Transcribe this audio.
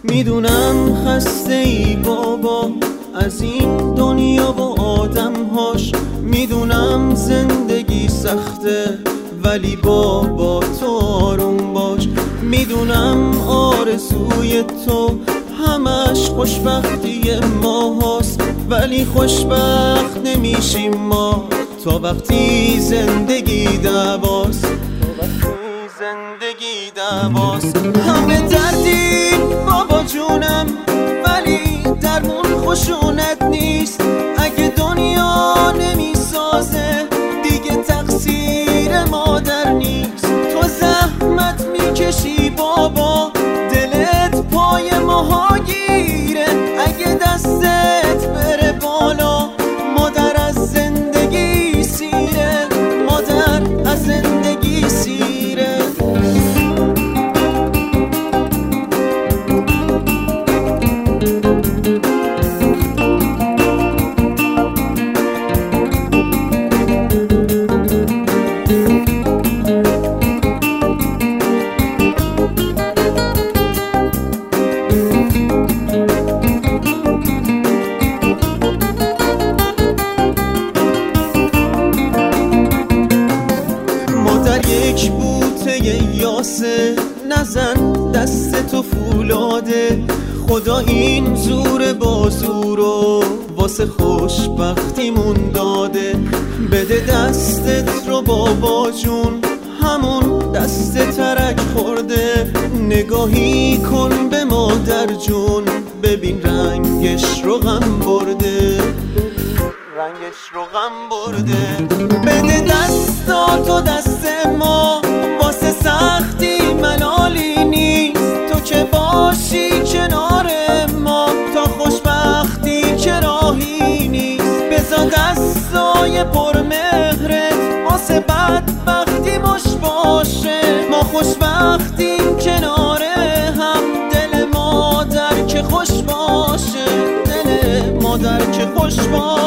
میدونم خسته ای بابا از این دنیا و آدمهاش، میدونم زندگی سخته ولی بابا تو آروم باش. میدونم آرزوی تو همش خوشبختی ما هست، ولی خوشبخت نمیشیم ما تا وقتی زندگی دعواست. زندگی دعواست. همه دردی بابا جونم ولی درمون خشونت نیست. اگه دنیا نمیسازه دیگه تقصیر مادر نیست. تو زحمت میکشی بابا، دلت پای ماها گیره. اگه دستت بره بالا مادر از زندگی سیره، مادر از زندگی سیره. یک بوته یاسه نزن دست تو فولاده. خدا این زور بازو رو واسه خوشبختیمون داده. بده دستت رو بابا جون، همون دست ترک خورده. نگاهی کن به مادر جون، ببین رنگش رو غم برده، رنگش رو غم برده. بده دستاتو دست ما، واسه سختی ملالی نیست. تو که باشی کنار ما تا خوشبختی که راهی نیست. بذار دستای پرمهرت واسه بدبختی مش باشه. ما خوشبختیم کنار هم، دل مادر که خوش باشه، دل مادر که خوش باشه.